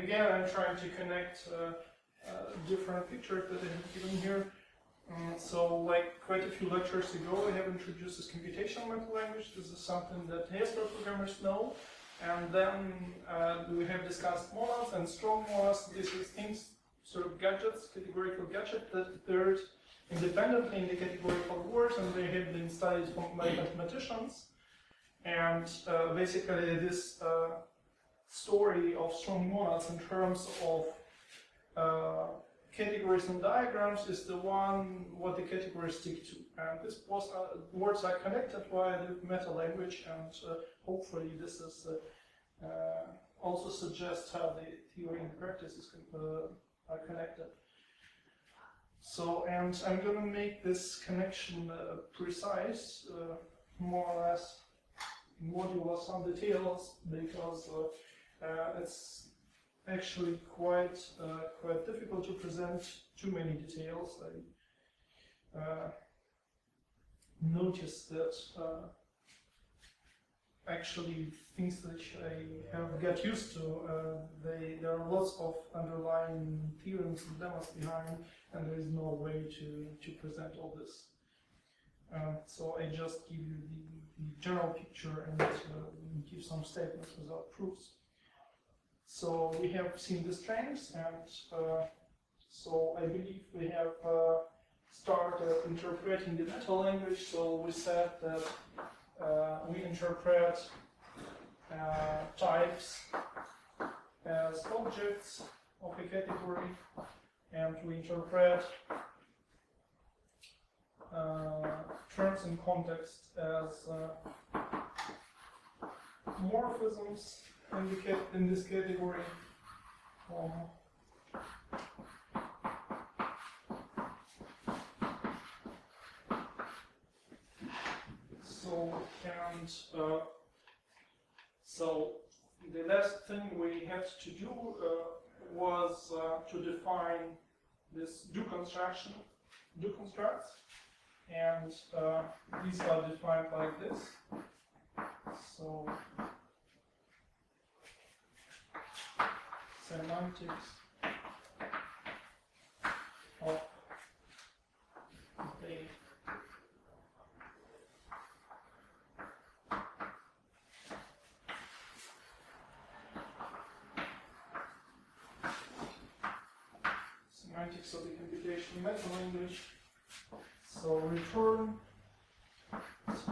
again, I'm trying to connect different pictures that I have given here. So, like quite a few lectures ago, I have introduced this computational mental language. This is something that Haskell programmers know. And then we have discussed monads and strong monads. These are things, sort of gadgets, categorical gadgets that appeared independently in the categorical words, and they have been studied by mathematicians. And basically, this story of strong monads in terms of categories and diagrams is the one what the categories stick to. And this words are connected via the meta language, and hopefully this is also suggests how the theory and practice are connected. So, and I'm going to make this connection precise, more or less modular some details, because it's actually quite difficult to present too many details. I noticed that actually things that I have got used to, there are lots of underlying theorems and lemmas behind, and there is no way to present all this. So I just give you the general picture and give some statements without proofs. So we have seen the strengths, and so I believe we have started interpreting the meta language. So we said that we interpret types as objects of a category, and we interpret terms in context as morphisms in this category. So the last thing we had to do was to define this do constructs, and these are defined like this. So semantics of the semantics of the computational meta language. So return T.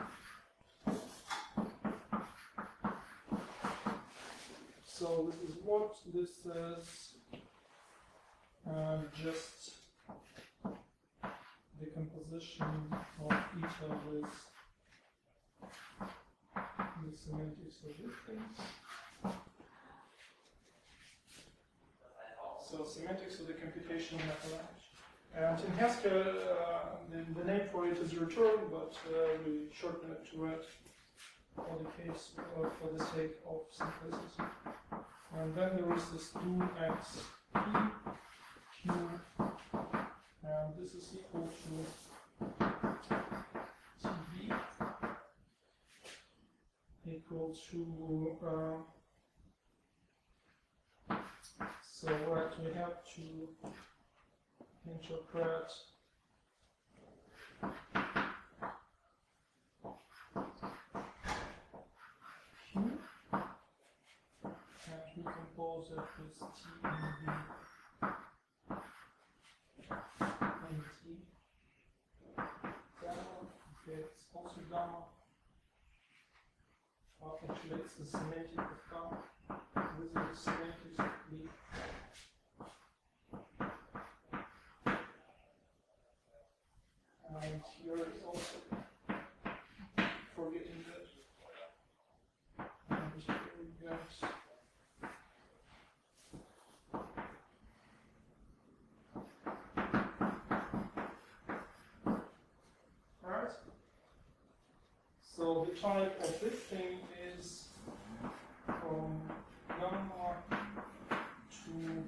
So this is what this is. Just the composition of each of this, the semantics of this thing. So semantics of the computational meta language. And in Haskell, the name for it is return, but we shorten it to ret for the case, for the sake of simplicity. And then there is this do x p q, and this is equal to tb equal to so what we have to interpret Q, and we compose it with T and B and T. Gamma, okay, it's also gamma. Well, actually, it's the semantic of gamma. This is the semantics of B. And here is also forgetting that. And here we got right. So the type of this thing is from gamma to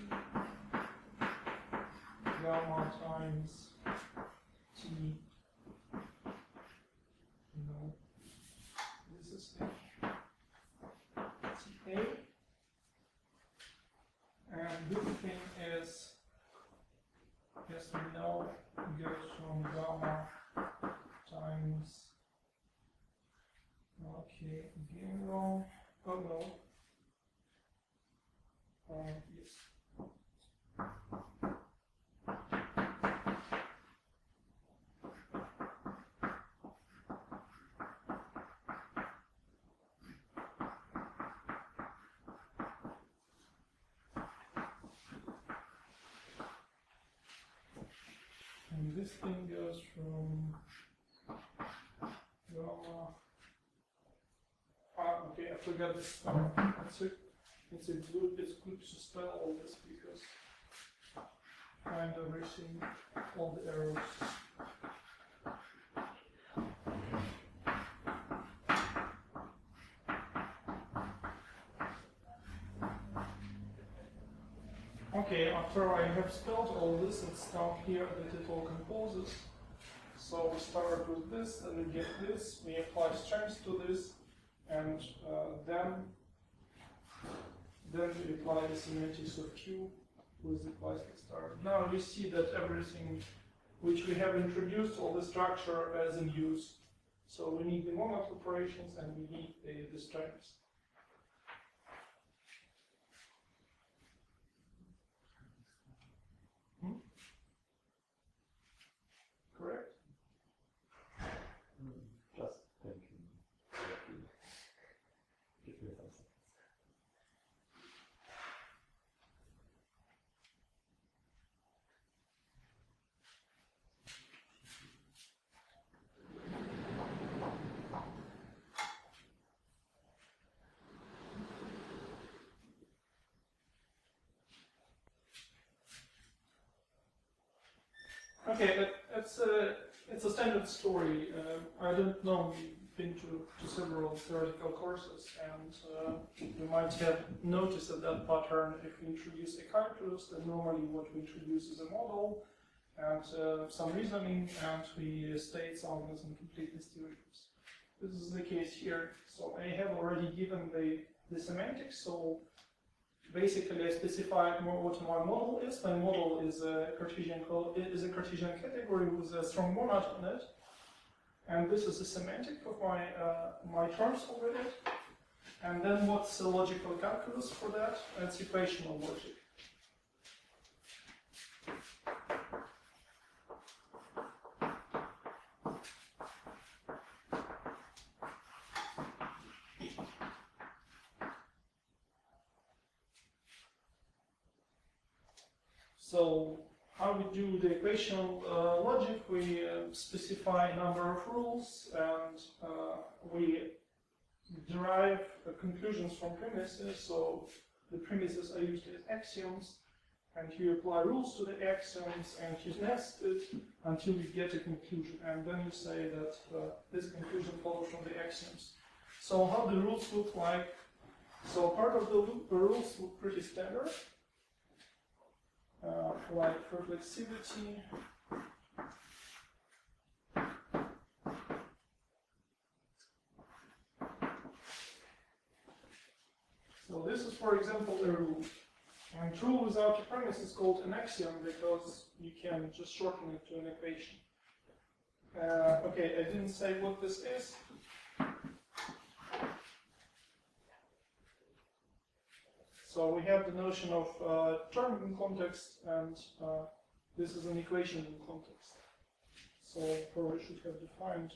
gamma times T, this is TA, get from gamma times, okay, again wrong, oh no, yes. And this thing goes from gamma. Okay, I forgot this. It's good to spell all this because find everything, all the errors. Okay, after I have spelled all this, it's down here that it all composes. So we start with this, and we get this, we apply strengths to this, and then we apply the semantics of Q with the classic star. Now we see that everything which we have introduced, all the structure is in use. So we need the moment operations and we need the strengths. Correct? Just thinking. Give me some seconds. Okay, but it's a standard story. I don't know, you've been to several theoretical courses, and you might have noticed that pattern. If we introduce a calculus, then normally what we introduce is a model and some reasoning, and we state some incompleteness theorems. This is the case here. So I have already given the semantics. So basically, I specified what my model is. My model is a Cartesian category with a strong monad on it, and this is the semantic of my terms already. And then what's the logical calculus for that? It's equational logic. So how we do the equational logic, we specify a number of rules, and we derive conclusions from premises. So the premises are used as axioms, and you apply rules to the axioms, and you nest it until you get a conclusion. And then you say that this conclusion follows from the axioms. So how the rules look like? So part of the rules look pretty standard. Like reflexivity, so this is, for example, a rule. And rule without a premise is called an axiom because you can just shorten it to an equation. Okay, I didn't say what this is. So we have the notion of term in context, and this is an equation in context. So probably should have defined.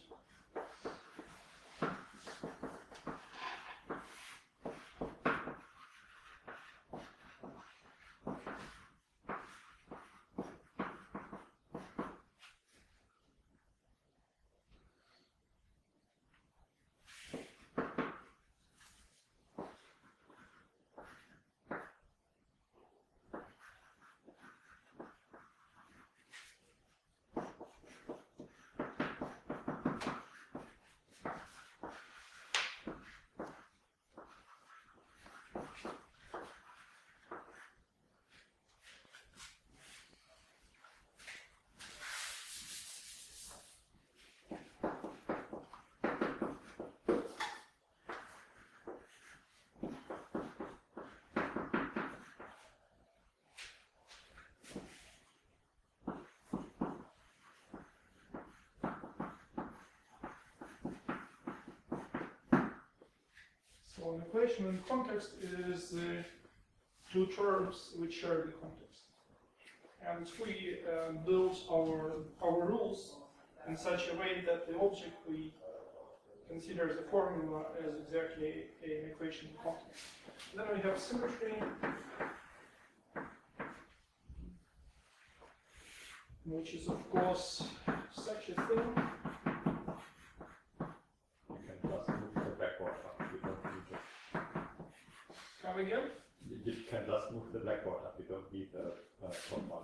So an equation in context is the two terms which share the context. And we build our rules in such a way that the object we consider as a formula is exactly an equation in context. Then we have symmetry, which is of course such a thing. You can just move the blackboard up. You don't need it. Come again? You can just move the blackboard up. You don't need the top one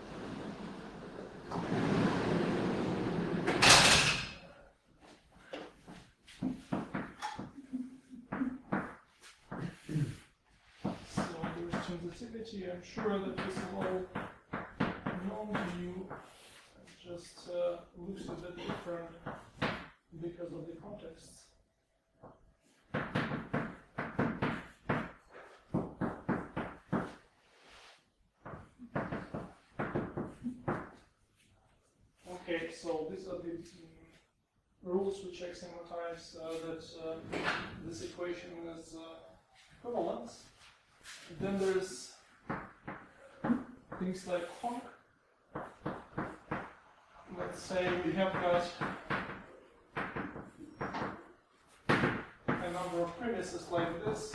So there's sensitivity. I'm sure that this is all known to you. It just looks a bit different because of the context. Okay, so these are the rules which axiomatize that this equation is equivalent. Then there's things like honk. Let's say we have got a number of premises like this.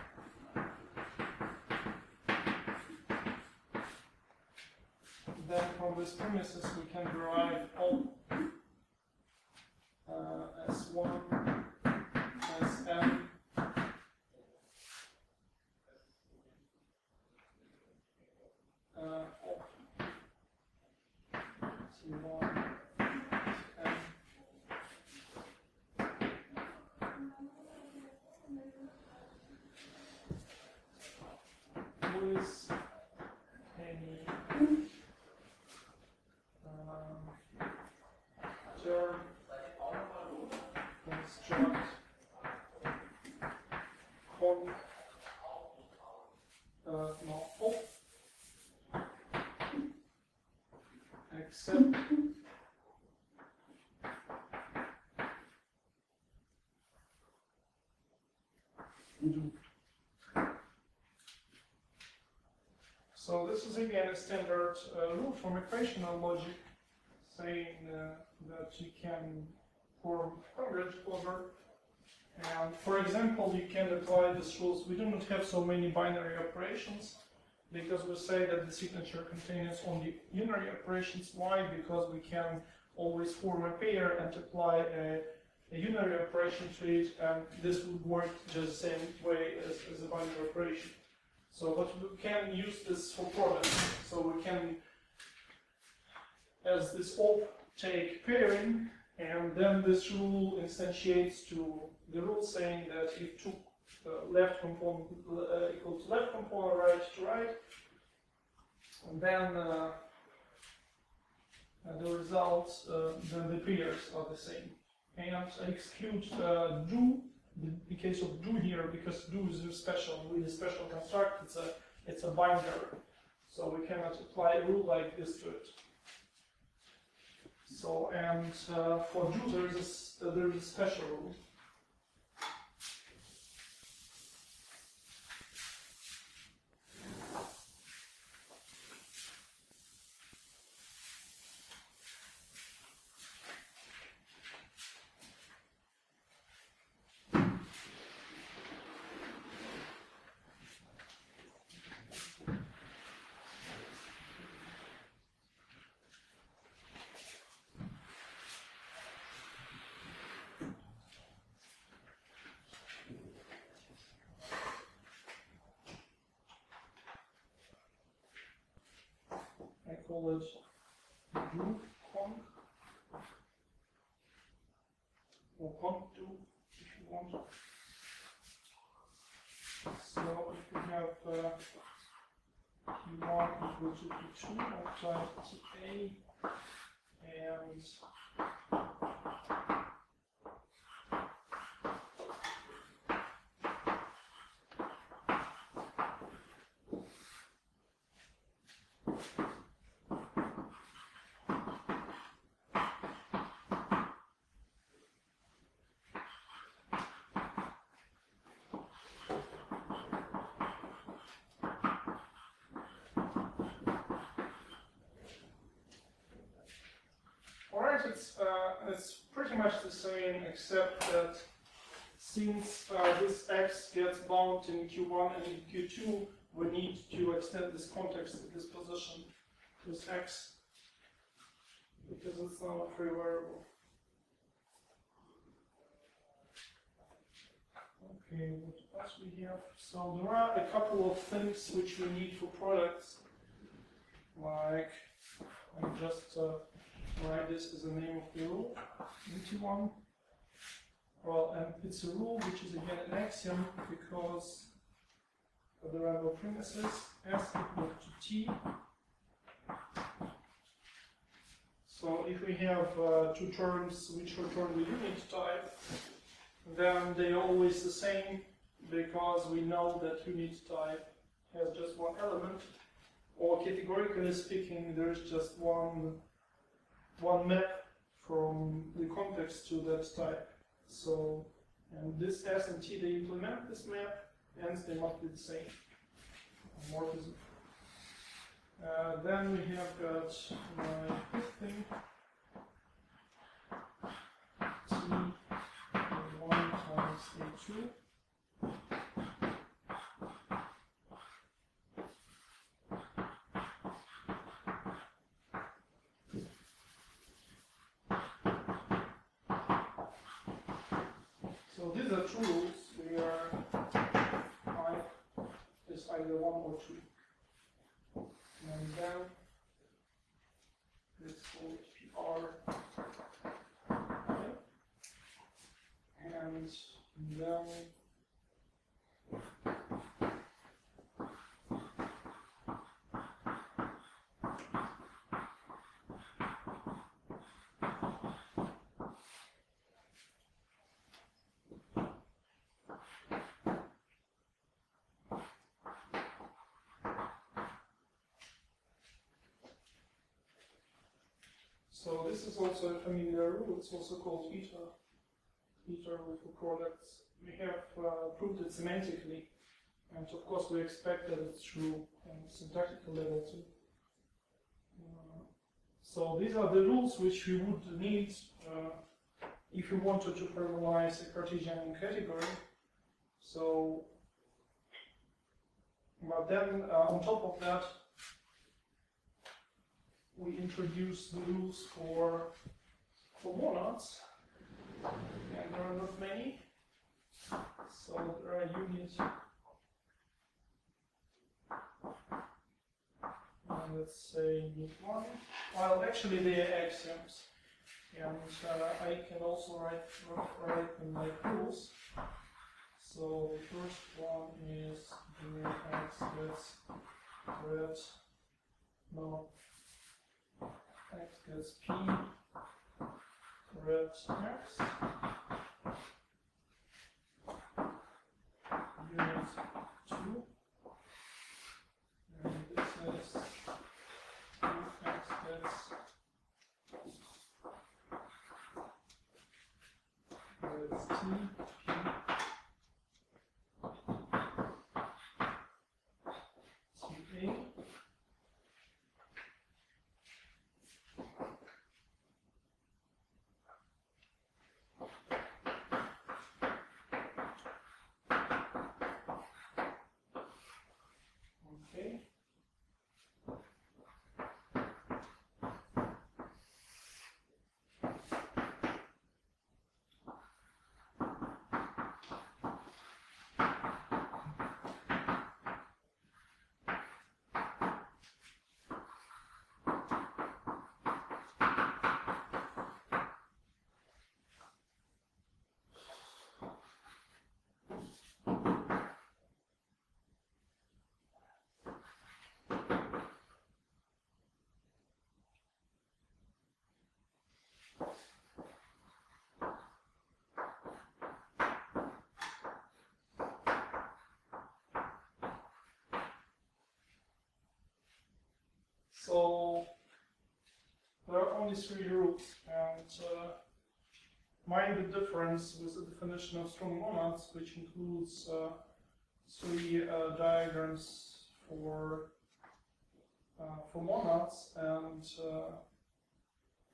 Then from these premises we can derive all S1, Sn, C1, N. With any term construct conc no op except do. So this is again a standard rule from equational logic, saying that you can form coverage clover. And for example, you can apply these rules. We do not have so many binary operations because we say that the signature contains only unary operations. Why? Because we can always form a pair and apply a unary operation to it, and this would work just the same way as a binary operation. So, but we can use this for products. So we can, as this op, take pairing, and then this rule instantiates to the rule saying that if two left component equal to left component, right to right, and then the results, then the pairs are the same. And I exclude do. The case of do here, because do is a really special construct. It's a binder, so we cannot apply a rule like this to it. So, and for do there is a special rule. I call it do conc, or conc do if you want. So if you have P1 equal to P2, I'll type TA and it's pretty much the same, except that since this x gets bound in Q1 and in Q2, we need to extend this context to this position, this x, because it's now a free variable. Okay, what else we have? So there are a couple of things which we need for products, like I just write this as the name of the rule into one. Well, and it's a rule which is again an axiom because there are no premises. S equal to T. So if we have two terms which return the unit type, then they are always the same because we know that unit type has just one element, or categorically speaking, there is just one map from the context to that type. So, and this S and T, they implement this map, hence they must be the same. Morphism. Then we have got my thing. T1 times A2. So these are two rules where I is either 1 or 2. And then let's call it PR. Okay. And then so this is also a familiar rule. It's also called eta rule for products. We have proved it semantically, and of course we expect that it's true on syntactical level too. So these are the rules which we would need if we wanted to formalize a Cartesian category. So, but then on top of that, we introduce the rules for monads, and there are not many. So there are units. Let's say unit 1. Well, actually they are axioms, and I can also write them like rules. So the first one is unit x gets red. No. X gets P, red X, unit 2, and this is X gets red T, P, T, A. Okay. So there are only 3 rules, and mind the difference with the definition of strong monads, which includes 3 diagrams for monads and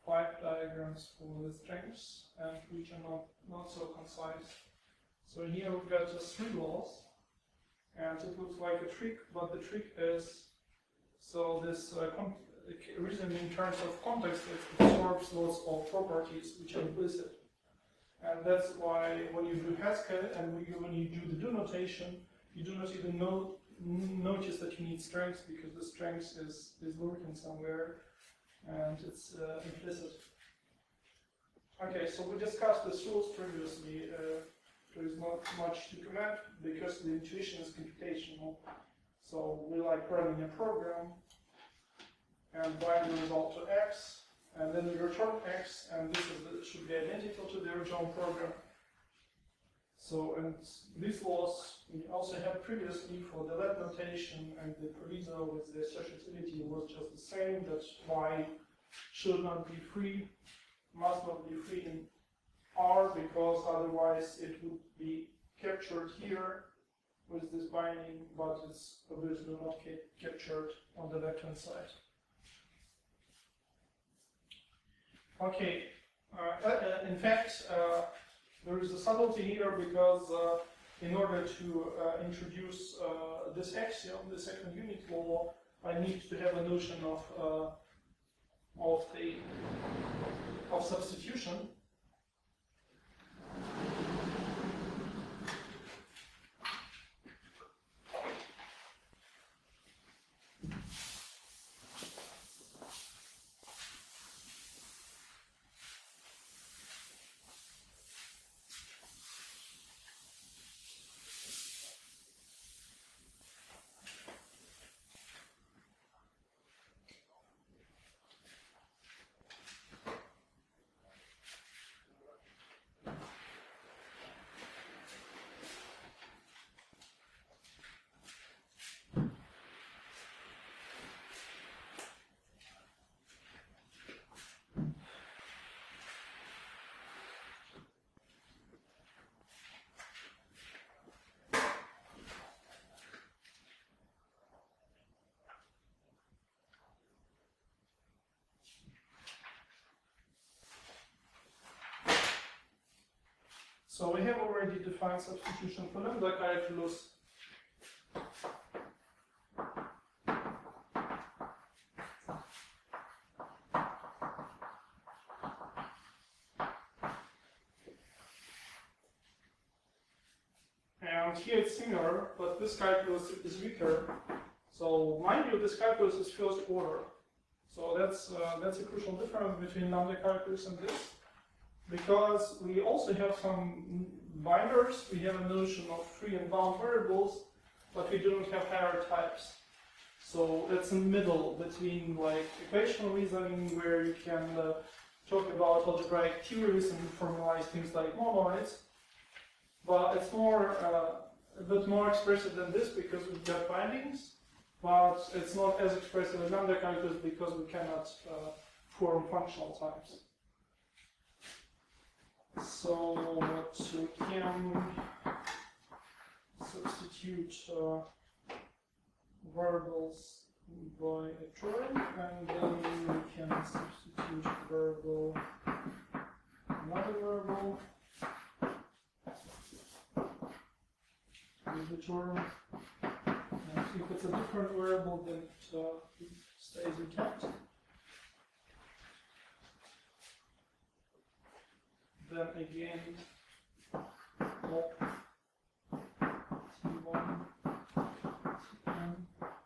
5 diagrams for the strings and which are not so concise. So here we've got just 3 laws, and it looks like a trick, but the trick is, so this reason in terms of context, it absorbs lots of properties which are implicit. And that's why when you do Haskell and when you do the do notation, you do not even notice that you need strings, because the strings is lurking somewhere and it's implicit. Okay, so we discussed the rules previously. There is not much to comment because the intuition is computational. So we like running a program and bind the result to X, and then we return X, and this should be identical to the original program. So, and these laws we also had previously for the let notation, and the proviso with the associativity was just the same, that Y should not be free, must not be free in R, because otherwise it would be captured here with this binding, but it's obviously not captured on the left-hand side. Okay, in fact, there is a subtlety here, because in order to introduce this axiom, the second unit law, I need to have a notion of substitution. So we have already defined substitution for lambda calculus. And here it's similar, but this calculus is weaker. So mind you, this calculus is first order. So that's a crucial difference between lambda calculus and this. Because we also have some binders, we have a notion of free and bound variables, but we don't have higher types. So it's in the middle between like equational reasoning, where you can talk about algebraic theories and formalize things like monoids, but it's more a bit more expressive than this because we've got bindings, but it's not as expressive as lambda calculus because we cannot form functional types. So we can substitute variables by a term, and then we can substitute variable, another variable with the term. And if it's a different variable, then it stays intact. Then again, op T1, Tn.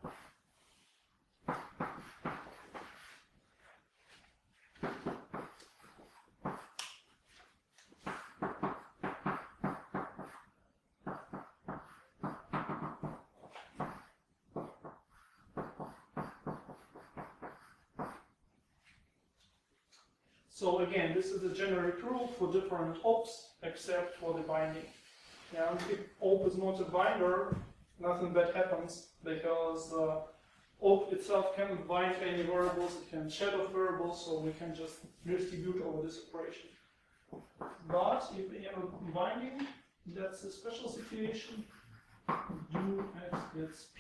So again, this is a generic rule for different ops except for the binding. And if op is not a binder, nothing bad happens, because op itself cannot bind any variables, it can shadow variables, so we can just distribute over this operation. But if we have a binding, that's a special situation. Do x gets p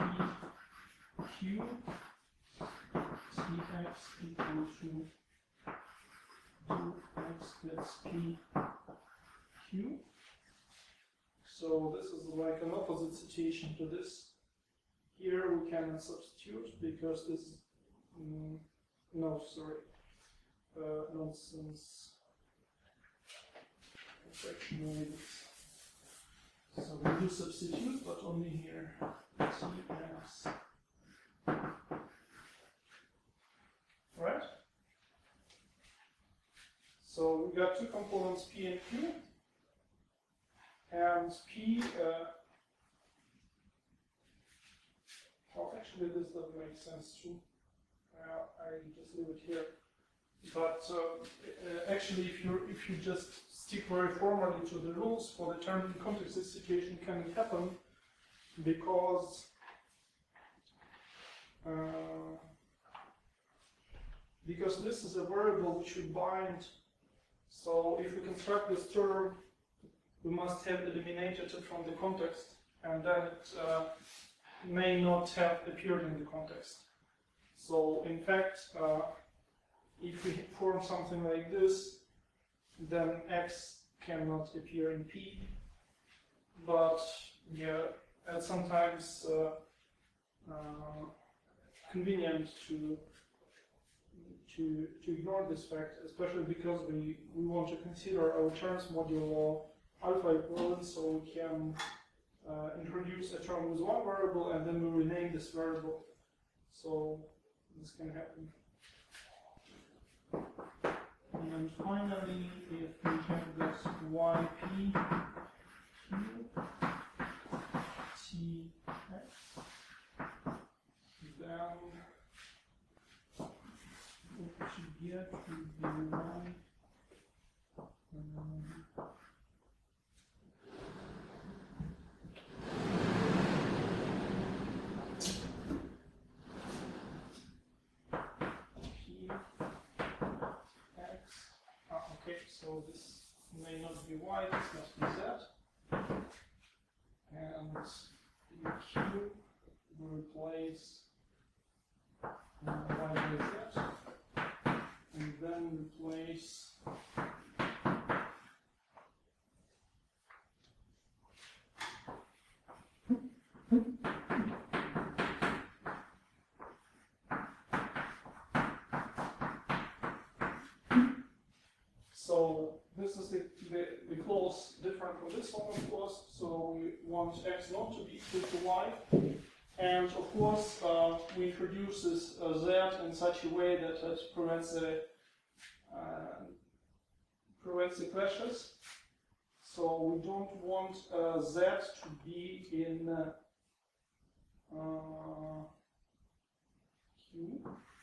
q, c x equal to it's PQ. So this is like an opposite situation to this. Here we can substitute because this is, no, sorry, nonsense. So we do substitute, but only here. TS. Right? So we got two components, P and Q. And P, well, actually this doesn't make sense too. I just leave it here. But actually, if you just stick very formally to the rules for the term in context, this situation can happen because this is a variable which we bind. So if we construct this term, we must have eliminated it from the context, and then it may not have appeared in the context. So in fact, if we form something like this, then X cannot appear in P. But yeah, it's sometimes convenient to ignore this fact, especially because we want to consider our terms modulo alpha equivalent, so we can introduce a term with one variable and then we rename this variable. So this can happen. And finally, if we have this yp q t x, then what we should get would be y. So this may not be y, this must be z. And the q will replace y by z. And then replace so this is the clause different from this one, of course. So we want x not to be equal to y. And of course, we introduce this z in such a way that it prevents the clashes. So we don't want z to be in q.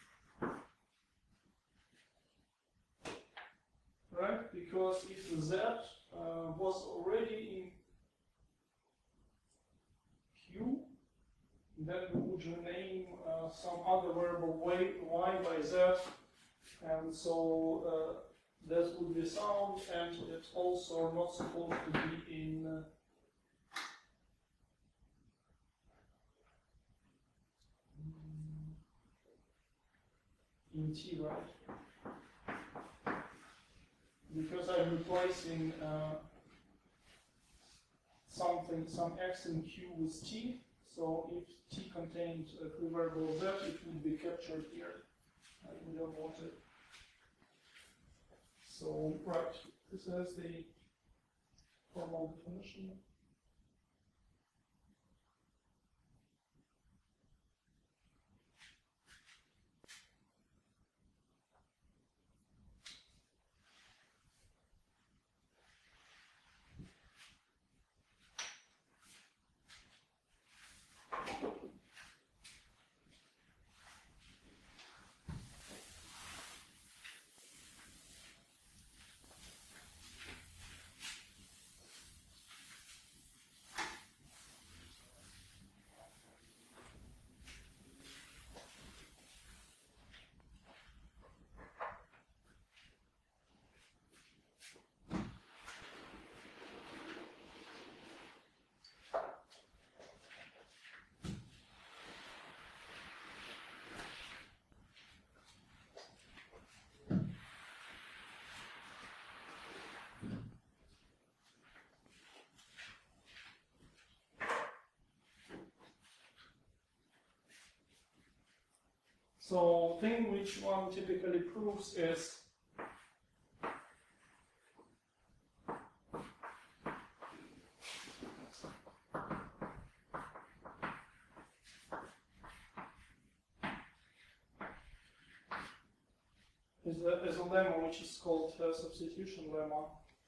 Right? Because if the z was already in q, then we would rename some other variable y by z, and so that would be sound, and it's also not supposed to be in t, right? Because I'm replacing some x in q with t, so if t contained a free variable z, it would be captured here. We don't want it. So, right, this is the formal definition. So thing which one typically proves is is a lemma which is called substitution lemma.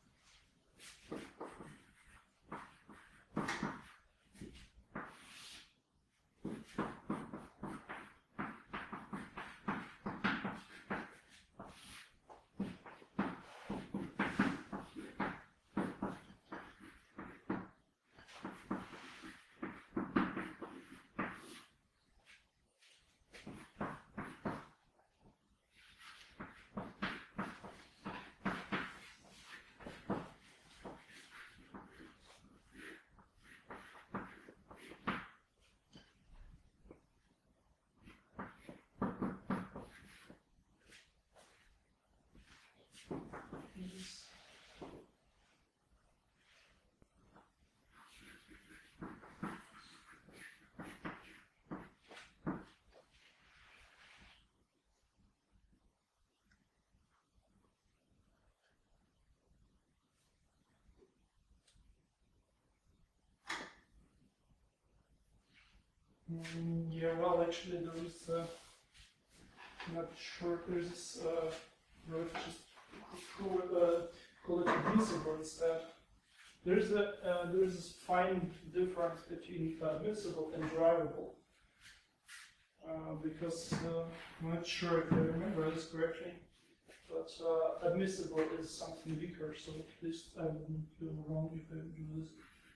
Yeah, well, actually, there is. Not sure. There's this. Let's just call it admissible instead. There's this fine difference between admissible and derivable. Because I'm not sure if I remember this correctly, but admissible is something weaker. So at least I wouldn't feel wrong if I do this.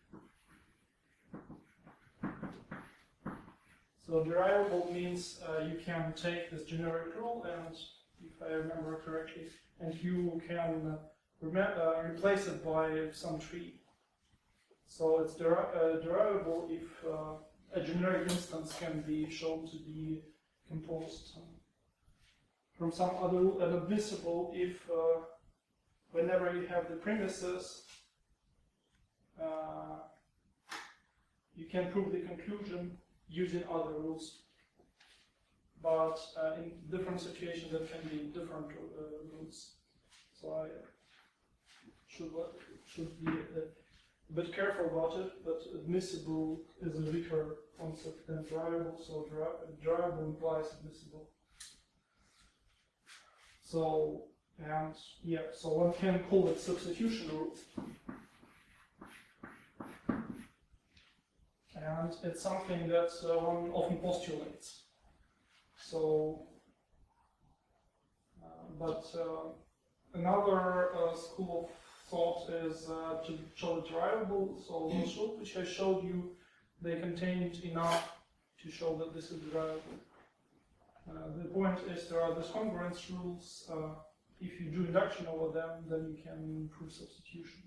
So derivable means you can take this generic rule and, if I remember correctly, and you can replace it by some tree. So it's derivable if a generic instance can be shown to be composed from some other rule, and admissible if whenever you have the premises, you can prove the conclusion using other rules, but in different situations there can be different rules. So I should be a bit careful about it, but admissible is a weaker concept than derivable, so derivable implies admissible. So, and yeah, so one can call it substitution rule. And it's something that one often postulates. So, but another school of thought is to show it derivable. So those rules which I showed you, they contained enough to show that this is derivable. The point is there are these congruence rules. If you do induction over them, then you can prove substitution.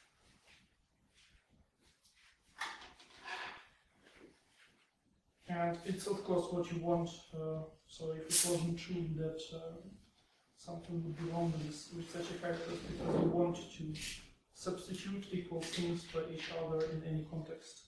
And it's of course what you want. So if it wasn't true that something would be wrong with such a character, because you want to substitute equal things by each other in any context.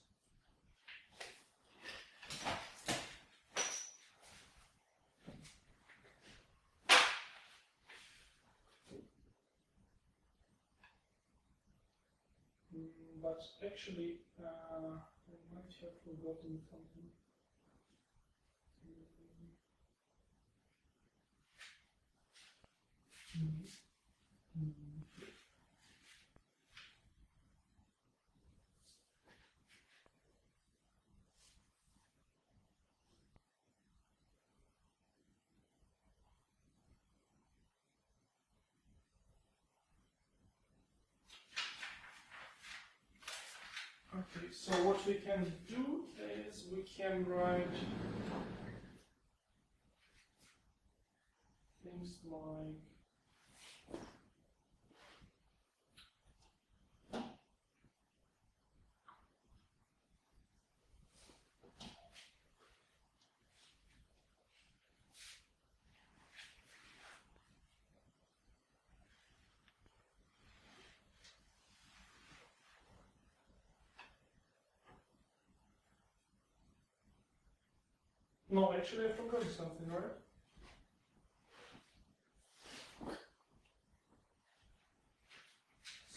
But actually, I might have forgotten something. Okay, so what we can do is we can write things like no, actually I forgot something, right?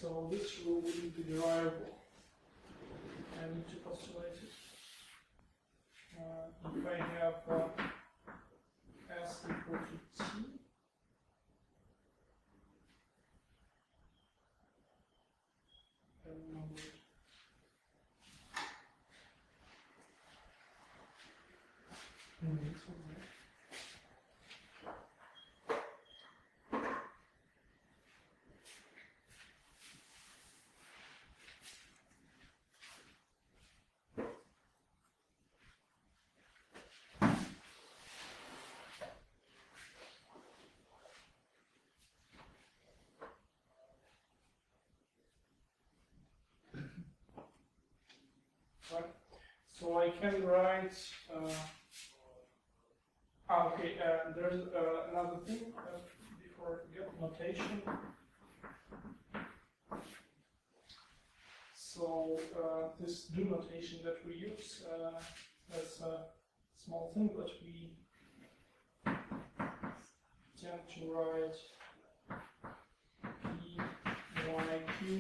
So this rule wouldn't be derivable. I need to postulate it. If I have S equal to T, I remember it. It's over there. Right. So I can write. Okay, there's another thing before I get notation. So this do notation that we use, that's a small thing, but we tend to write P, Y, Q,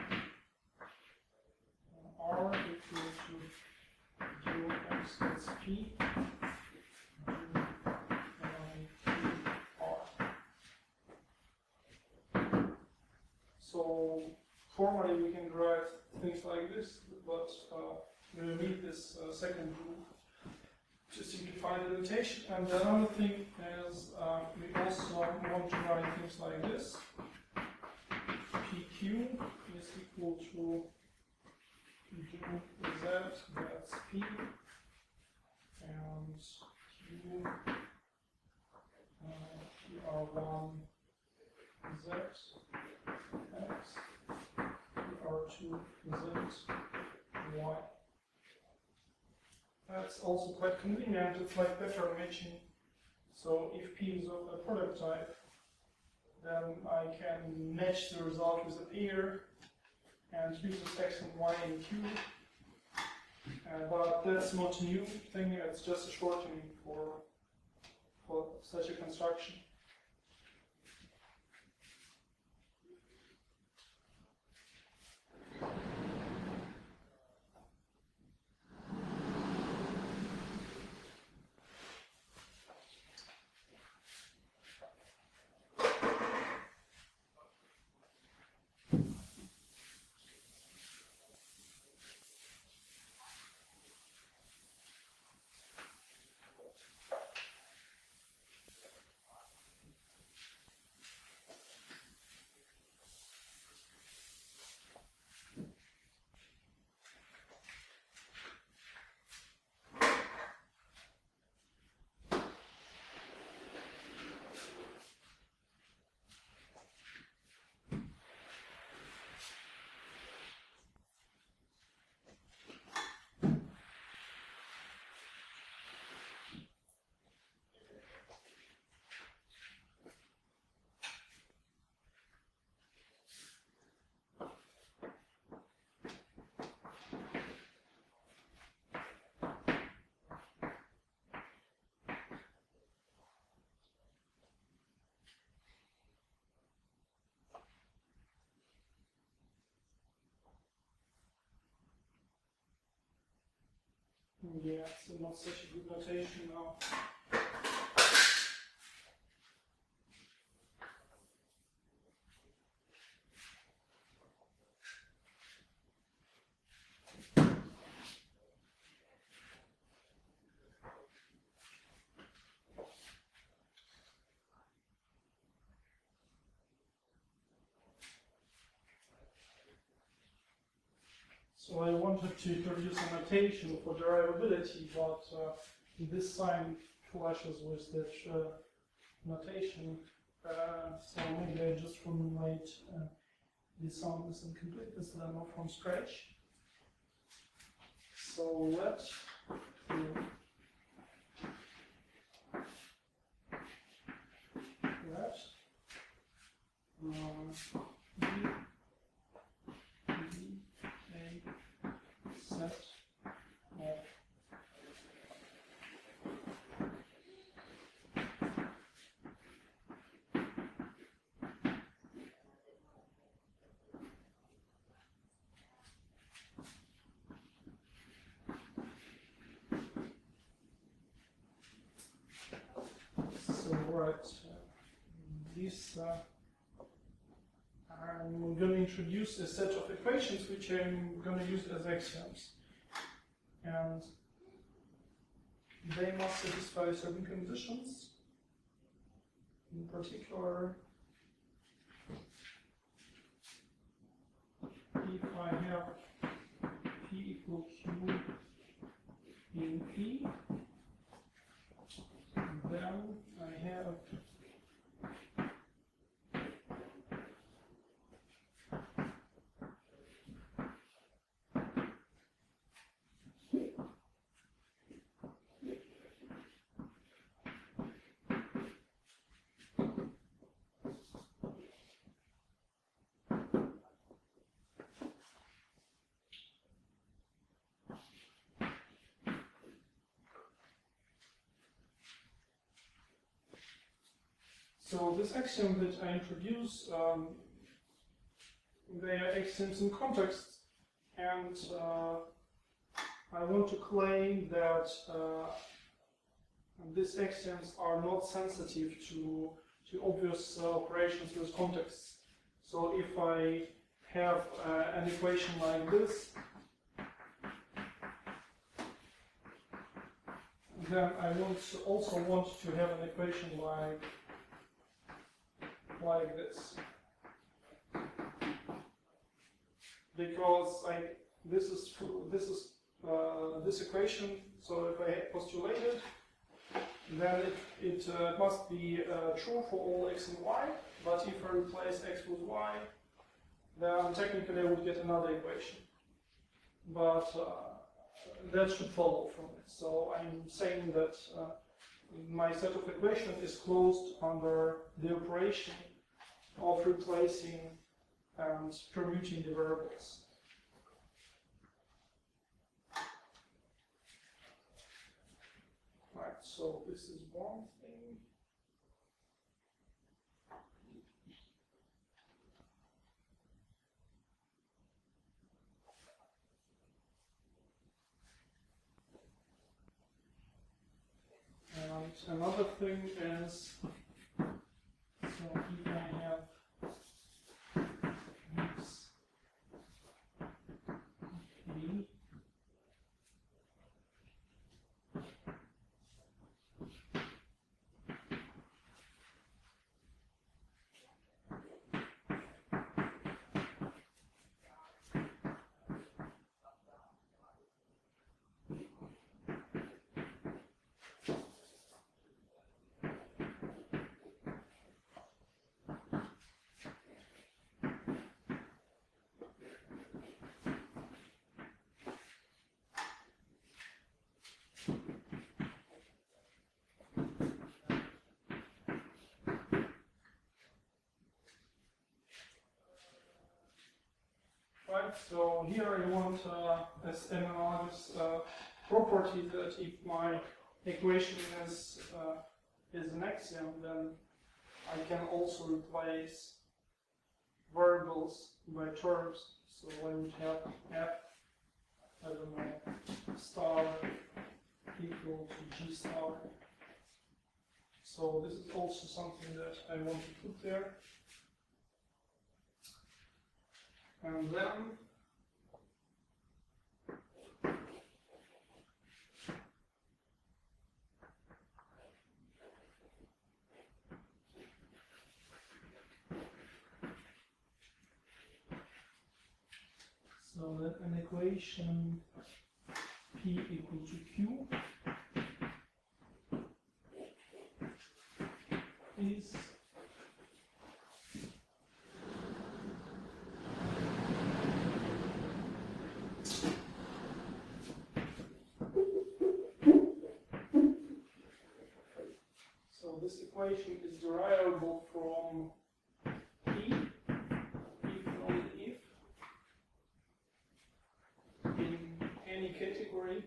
R equal to U X S P, U, Y, Q, R. So formally we can write things like this, but we will need this second rule to simplify the notation. And the other thing is we also want to write things like this. PQ is equal to U Z, that's P, and Q, PR1 Z, X, PR2 Z, Y. That's also quite convenient, it's like better matching. So if P is of a product type, then I can match the result with a pair and use the X and Y and Q. But that's not a new thing, it's just a shortening for such a construction. Yeah, so not such a good notation now. So I wanted to introduce a notation for derivability, but this sign flashes with that notation. So maybe I just formulate the sum is incomplete, this lemma from scratch. So let's do that. B, A, set of right. These I'm going to introduce a set of equations which I'm going to use as axioms, and they must satisfy certain conditions. In particular, if I have P equal Q in P, then I have so this axiom that I introduce, they are axioms in context, and I want to claim that these axioms are not sensitive to obvious operations with contexts. So if I have an equation like this, then I also want to have an equation like this, because this equation. So if I postulate it, then it must be true for all x and y. But if I replace x with y, then technically I would get another equation. But that should follow from it. So I'm saying that my set of equations is closed under the operation of replacing and permuting the variables. Right, so this is one thing. And another thing is, so if I have this P, right, so here I want as an analogous property that if my equation is an axiom, then I can also replace variables by terms. So I would have f, I don't know, star equal to g star. So this is also something that I want to put there. And then so that an equation P equal to Q is so this equation is derivable from P if and only if in any category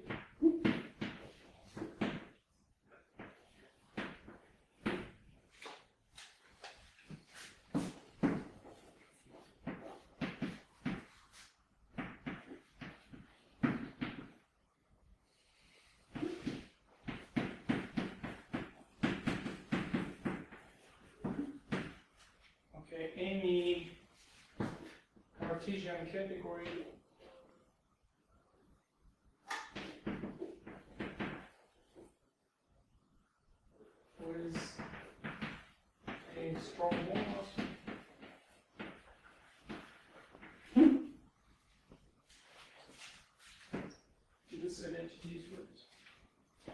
Cartesian category with a strong bonus. This identity is good.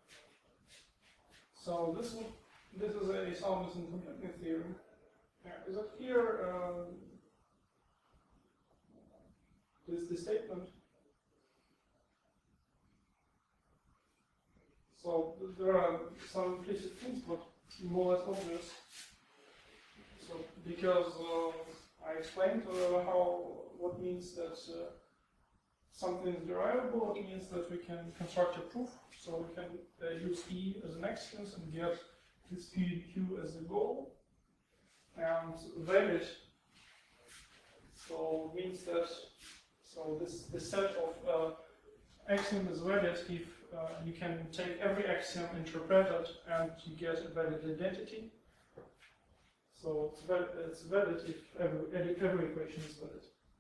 So this is a soundness and completeness theorem. Is it here? Is the statement? So there are some implicit things, but more or less obvious. So because I explained what means that something is derivable, it means that we can construct a proof. So we can use E as an axiom and get this P and Q as a goal, and valid. So it means that this set of axiom is valid if you can take every axiom, interpret it, and you get a valid identity. So it's valid if every equation is valid.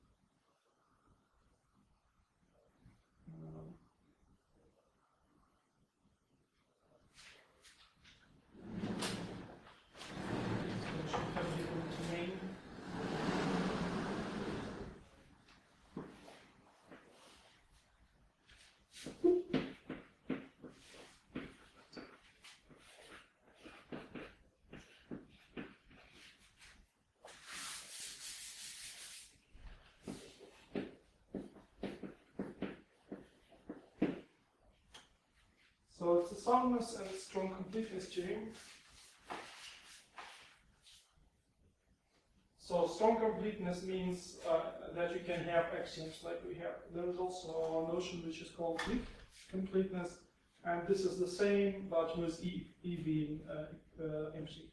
So it's a soundness and strong completeness theorem. So strong completeness means that you can have axioms like we have. There is also a notion which is called weak completeness, and this is the same but with E being empty.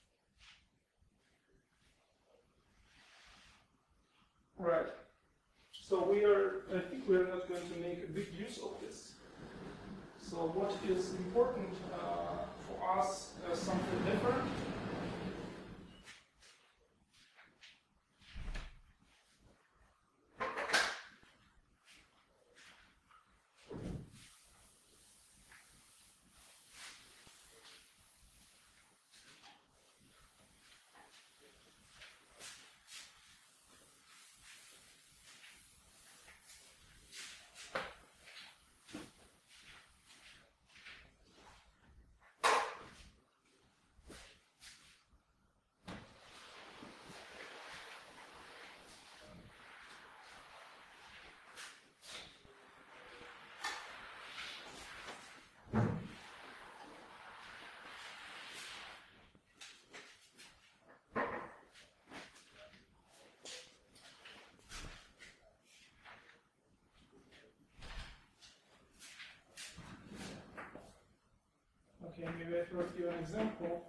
Right. So I think we are not going to make a big use of this. So what is important for us as something different? Okay, maybe I will give you an example.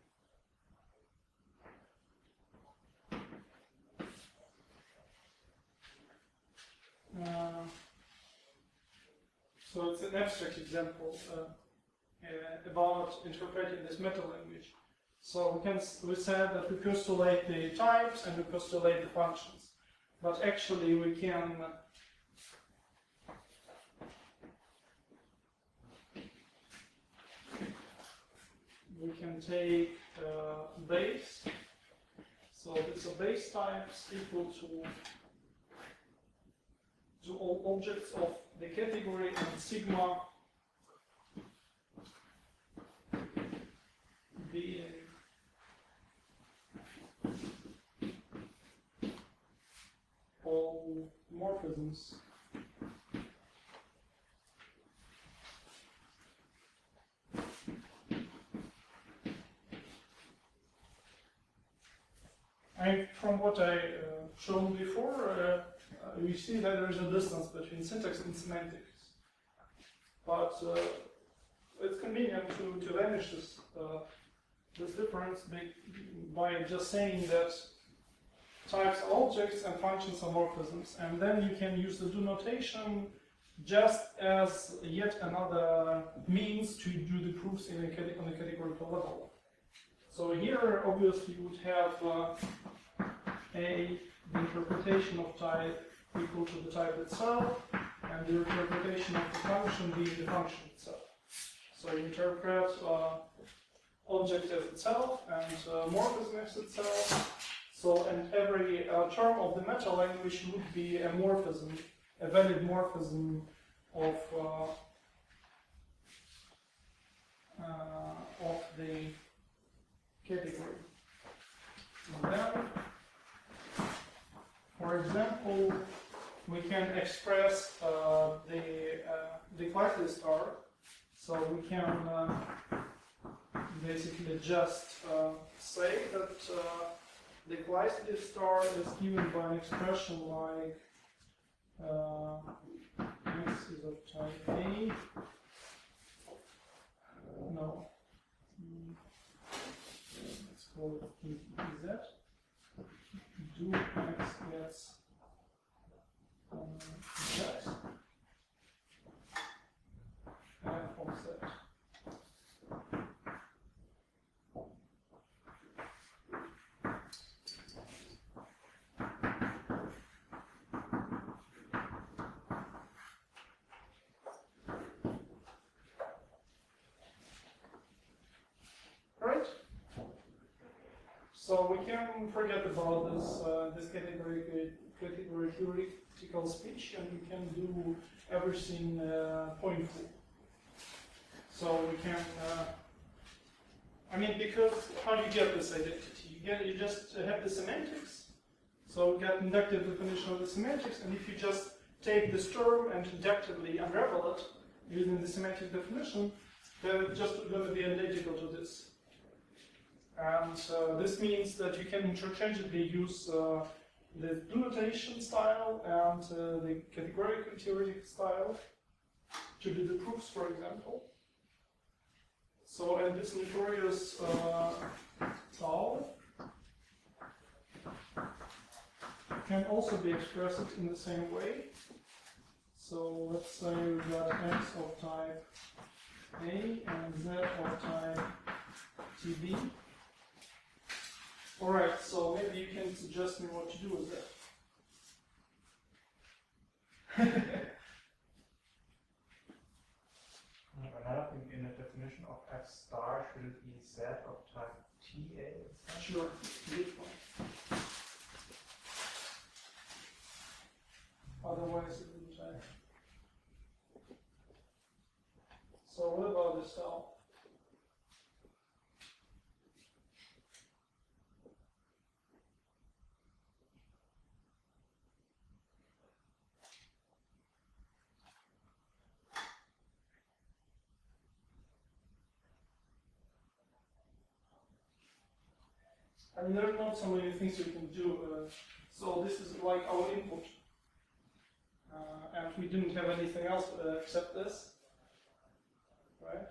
So it's an abstract example about interpreting this meta language. So we said that we postulate the types and we postulate the functions, but actually we can take base. So it's a base types equal to all objects of the category, and sigma being all morphisms. And from what I shown before, we see that there is a distance between syntax and semantics. But it's convenient to vanish this difference by just saying that types are objects and functions are morphisms, and then you can use the do notation just as yet another means to do the proofs on a categorical level. So here, obviously, you would have a the interpretation of type equal to the type itself, and the interpretation of the function being the function itself. So you interpret object as itself and morphism as itself. So, and every term of the meta language would be a morphism, a valid morphism of the category. And then, for example, we can express the Kleisli star. So we can basically just say that the Kleisli star is given by an expression like x is of type A. No. Let's call it z. Do x gets z f of z. Right? So we can forget about this category theoretical speech, and we can do everything pointful. So we can, I mean, because how do you get this identity? You just have the semantics. So we get inductive definition of the semantics, and if you just take this term and inductively unravel it using the semantic definition, then it's just going to be identical to this. And this means that you can interchangeably use the do notation style and the categorical theoretic style to do the proofs, for example. So, and this notorious tau can also be expressed in the same way. So let's say we got x of type A and z of type TB. Alright, so maybe you can suggest me what to do with that. Another thing in the definition of f star, should it be z of type TA? Sure, good point. Otherwise it wouldn't say. So what about this cell? I mean, there are not so many things you can do. So this is like our input. And we didn't have anything else except this, right?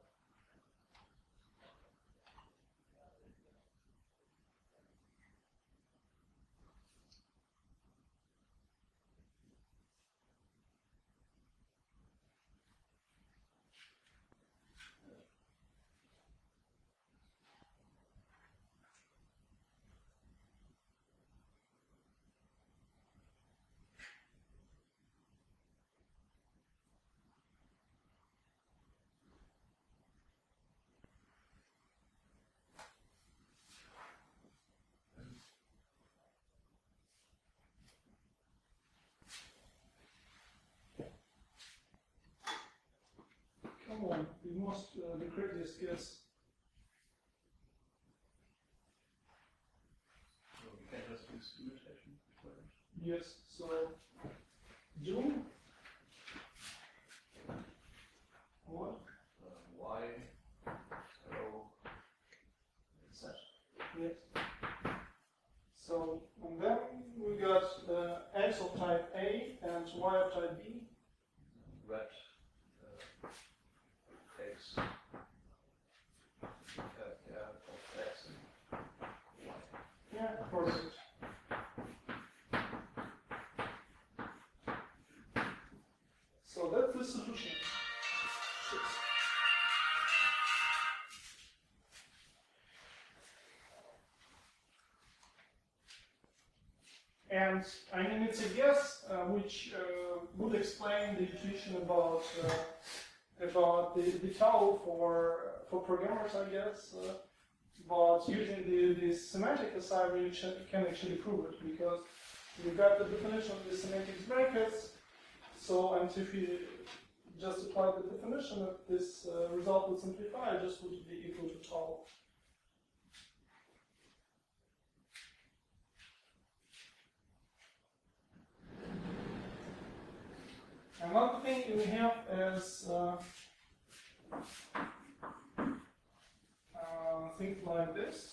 Come on, we must the craziest guess. So we can just use do notation for it. Yes, so do what? Y, so, Z. Yes. So and then we got x of type A and y of type B. Red, X, yeah, of X and Y. Yeah, perfect. So that's the solution. And I mean, it's a guess which would explain the intuition about the tau for programmers, I guess. But using the semantic aside, we can actually prove it because we got the definition of the semantics brackets. So, and if we just apply the definition of this result would simplify, just would be equal to tau. Another thing we have is things like this.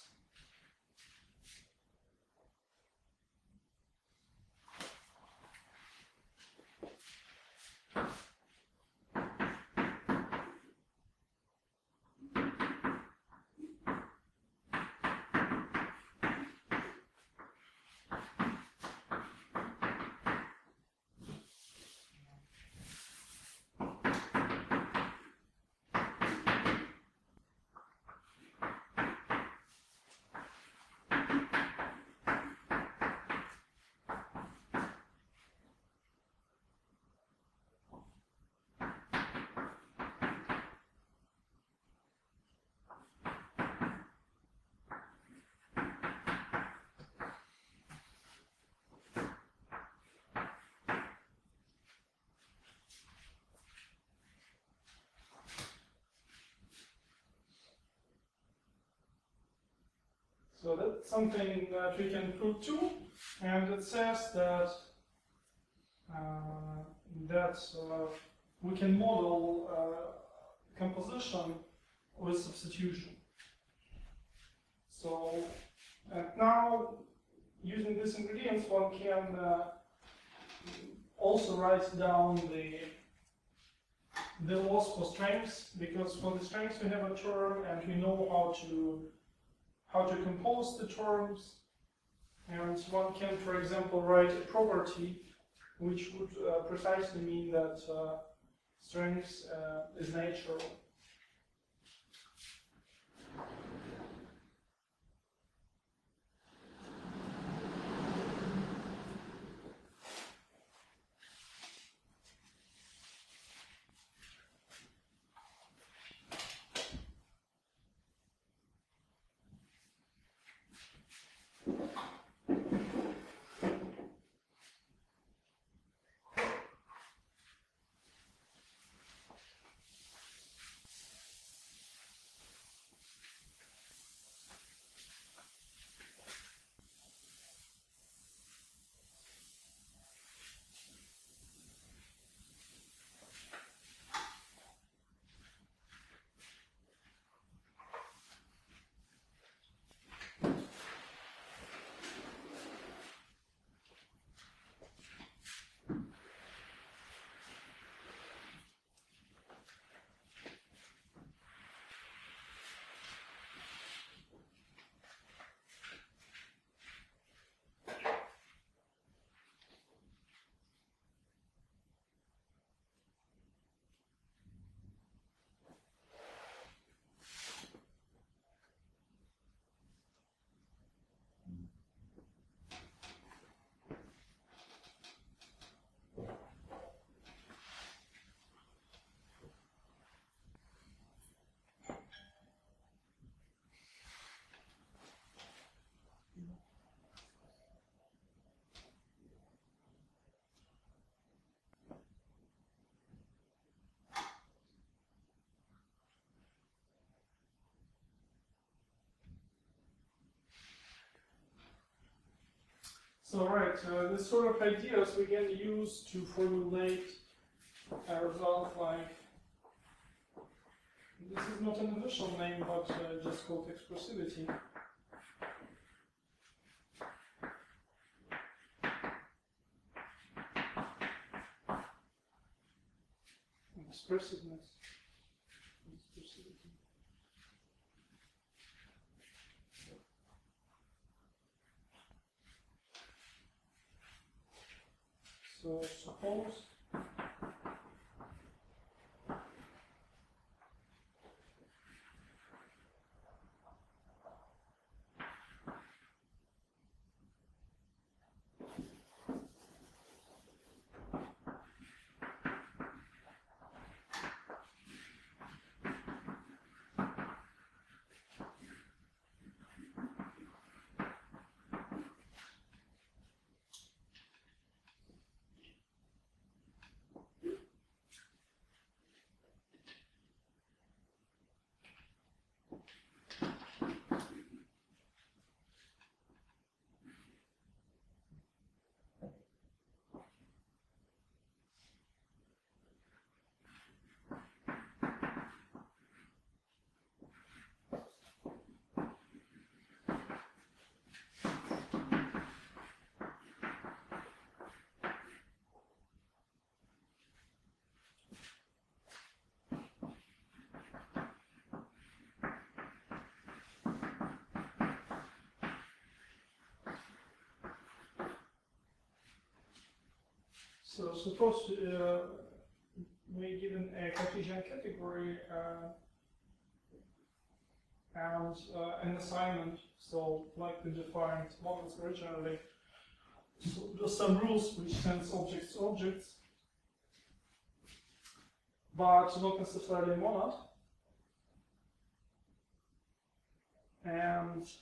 So that's something that we can prove too, and it says that we can model composition with substitution. So, and now using these ingredients, one can also write down the loss for strengths, because for the strengths we have a term and we know how to compose the terms, and one can, for example, write a property which would precisely mean that strength is natural. So right, this sort of ideas we can use to formulate a result like, this is not an official name, but just called expressivity. Expressiveness. Expressivity. So suppose So suppose we're given a Cartesian category and an assignment, so like we defined models originally. So there's some rules which sends objects to objects, but not necessarily monad. And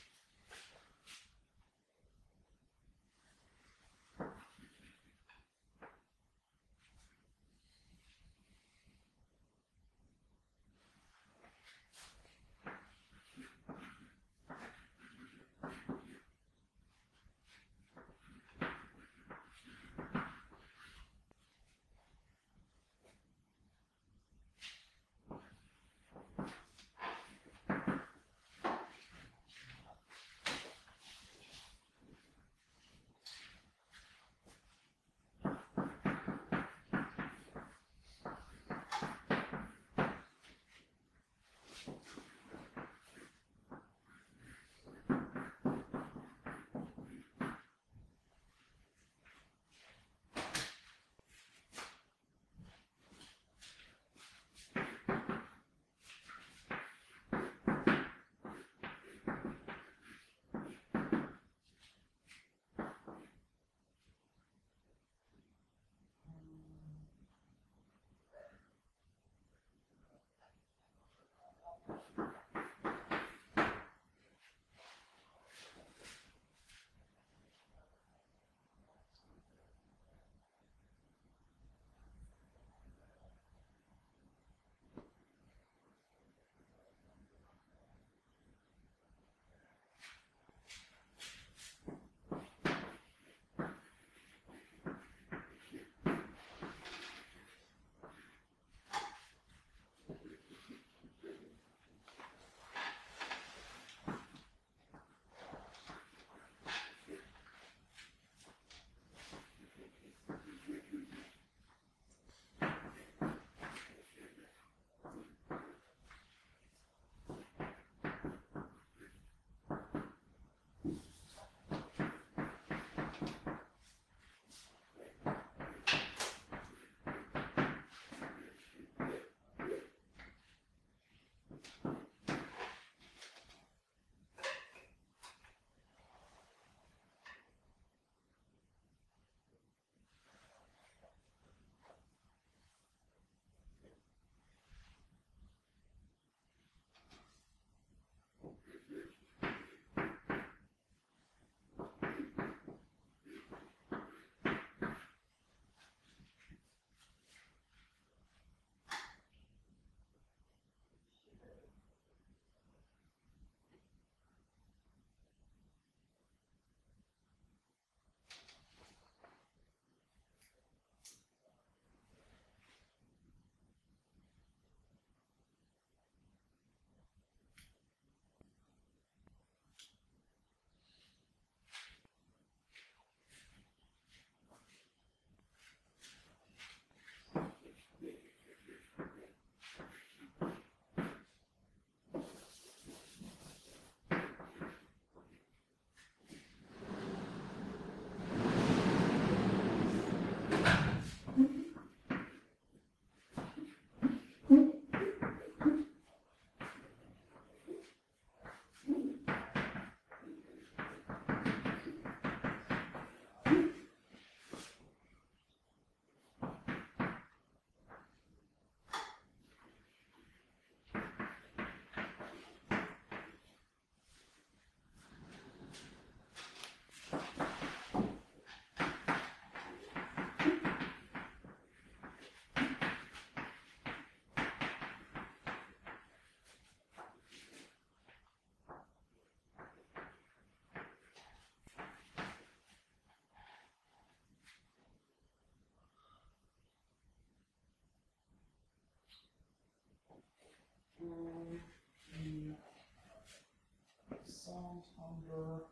the sound under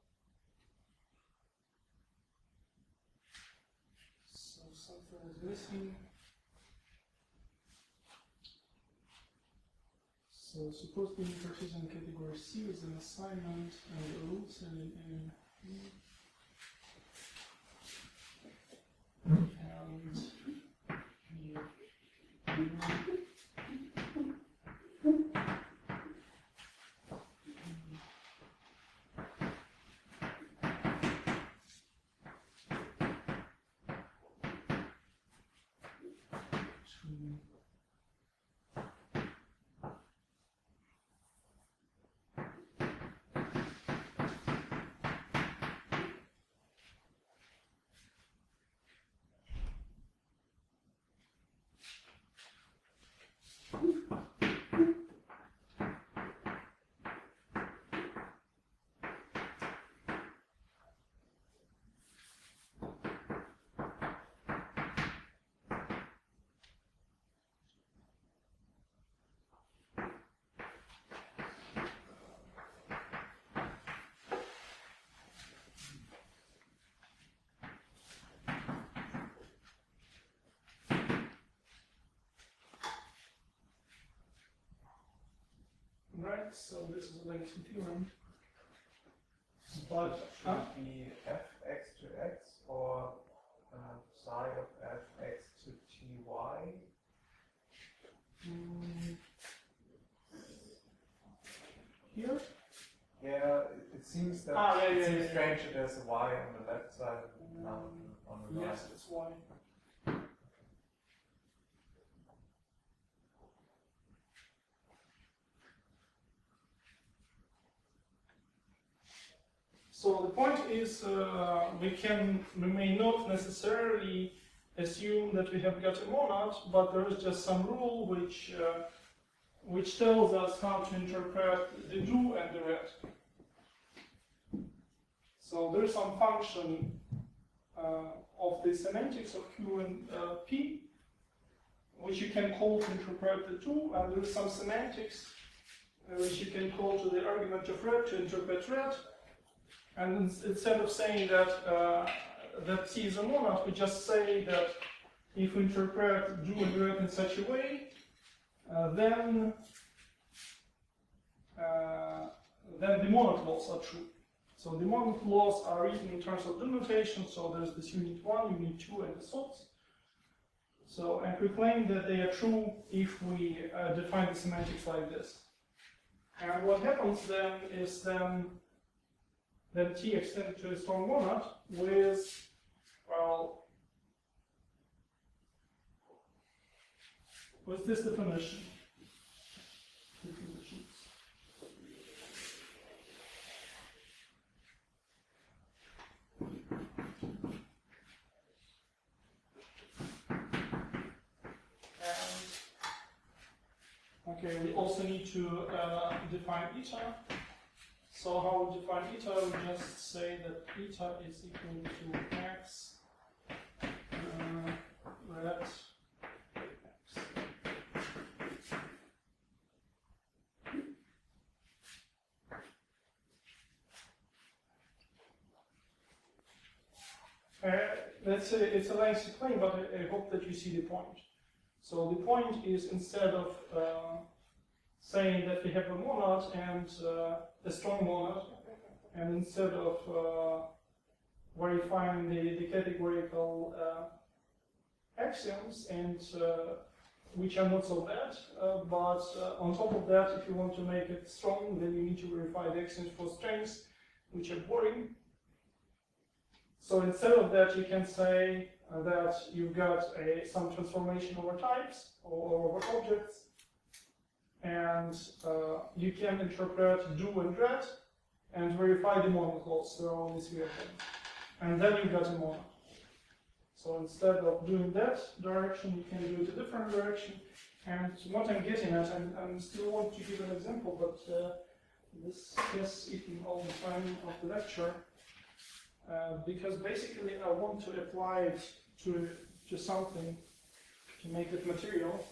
so something is missing. So suppose the Cartesian category C is an assignment and the rules and in Right, so this is a Langton theorem. But But should it be fx to x or psi of fx to ty? Here? Yeah, it seems that Ah, yeah, it yeah, seems yeah, strange that there's a y on the left side and none on the right. Yes, it's y. So the point is, we may not necessarily assume that we have got a monad, but there is just some rule which tells us how to interpret the do and the ret. So there is some function of the semantics of Q and P, which you can call to interpret the do, and there is some semantics which you can call to the argument of ret to interpret ret. And instead of saying that T is a monad, we just say that if we interpret do and ret in such a way, then the monad laws are true. So the monad laws are written in terms of do notation, so there's this unit 1, unit 2, and the sorts. So, and we claim that they are true if we define the semantics like this. And what happens then is then T extended to a strong monad with, well, with this definition. Okay, we also need to define eta. So how we define eta, we just say that eta is equal to x ret x. It's a lengthy claim, but I hope that you see the point. So the point is, instead of saying that we have a monad and a strong monad, and instead of verifying the categorical axioms, and which are not so bad, but on top of that, if you want to make it strong, then you need to verify the axioms for strings, which are boring. So instead of that, you can say that you've got some transformation over types or over objects, and you can interpret do and ret and verify the monad clause. There are only three of them, and then you've got a monad. So instead of doing that direction, you can do it a different direction. And what I'm getting at, I still want to give an example, but this has eaten all the time of the lecture. Because basically I want to apply it to something to make it material,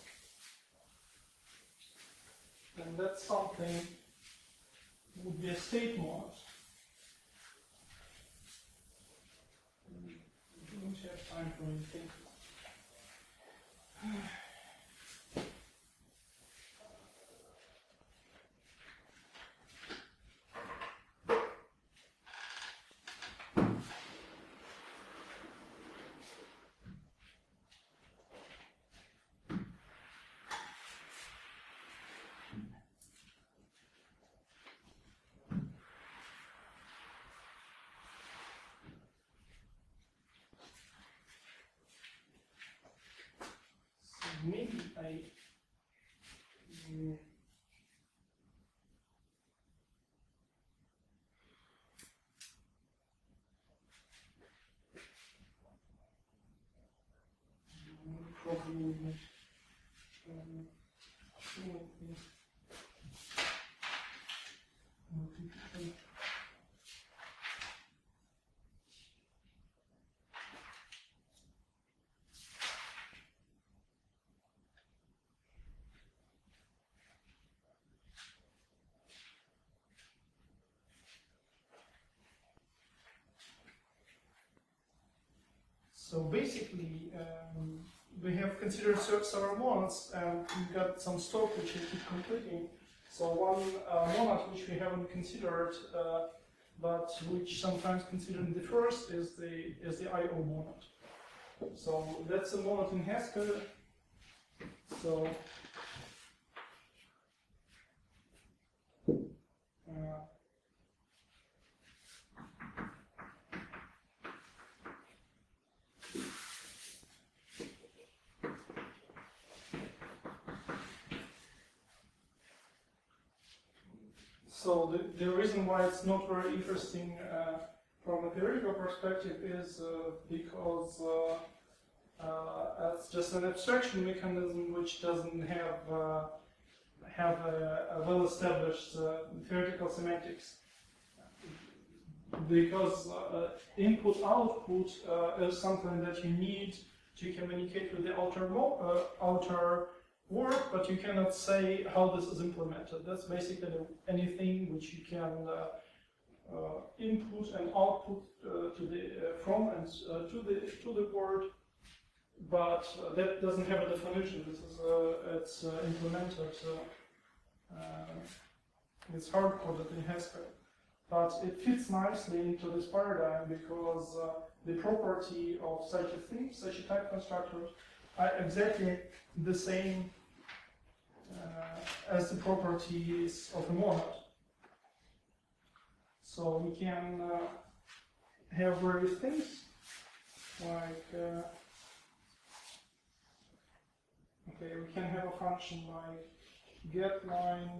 and that something would be a state monad. I don't have time for anything. a probably so basically, we have considered several monads, and we got some stock which we keep completing. So one monad which we haven't considered, but which sometimes considered in the first, is the IO monad. So that's a monad in Haskell. So So the reason why it's not very interesting from a theoretical perspective is because it's just an abstraction mechanism which doesn't have a well-established theoretical semantics. Because input-output is something that you need to communicate with the outer work, but you cannot say how this is implemented. That's basically anything which you can input and output to the from and to the word, but that doesn't have a definition. This is it's implemented. It's hard coded in Haskell, but it fits nicely into this paradigm because the property of such a thing, such a type constructor, are exactly the same as the properties of a monad. So we can have various things like okay, we can have a function like getLine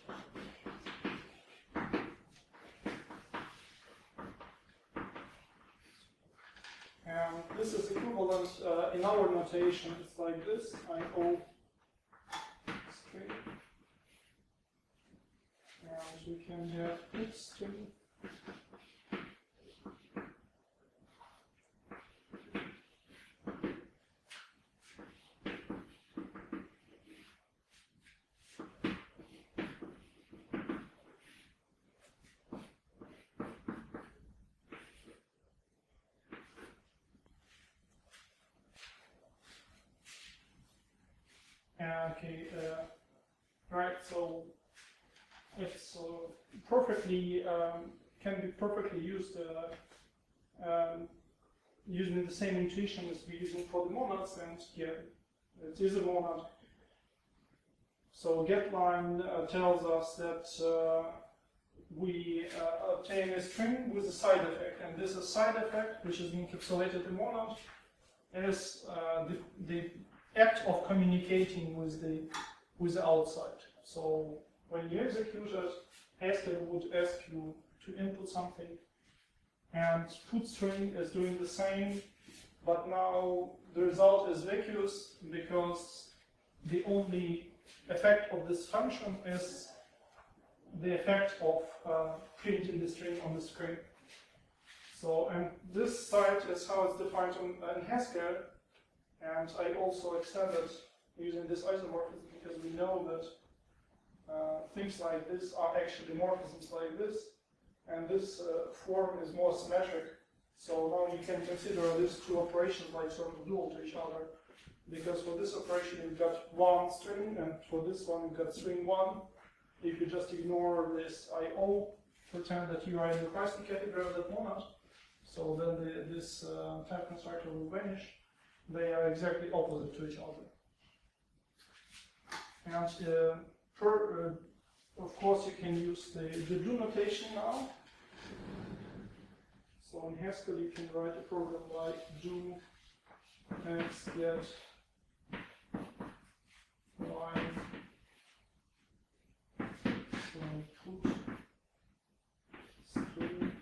and this is equivalent in our notation. It's like this: IO string, and we can have int string. Okay, right. So it's perfectly can be perfectly used using the same intuition as we're using for the monads, and yeah, it is a monad. So getLine tells us that we obtain a string with a side effect, and this is side effect, which is encapsulated in monad, is the act of communicating with the outside. So when you execute it, Haskell would ask you to input something, and putString is doing the same, but now the result is vacuous because the only effect of this function is the effect of printing the string on the screen. So, and this side is how it's defined in Haskell. And I also extended using this isomorphism because we know that things like this are actually morphisms like this, and this form is more symmetric. So now you can consider these two operations like sort of dual to each other, because for this operation you've got one string, and for this one you've got string one. If you just ignore this IO, pretend that you are in the pricing category of that monad, so then this type constructor will vanish. They are exactly opposite to each other. And of course you can use the do notation now. So in Haskell you can write a program like do x get line. So put string.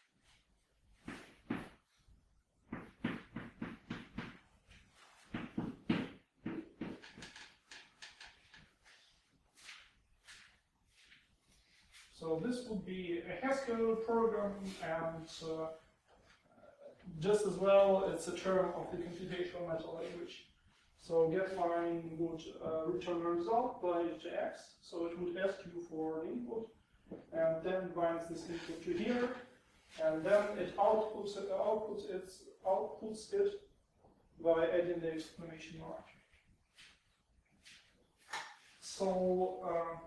So this would be a Haskell program, and just as well, it's a term of the computational meta language. So getLine would return a result by to X, so it would ask you for an input, and then binds this input to here, and then it outputs it by adding the exclamation mark. So,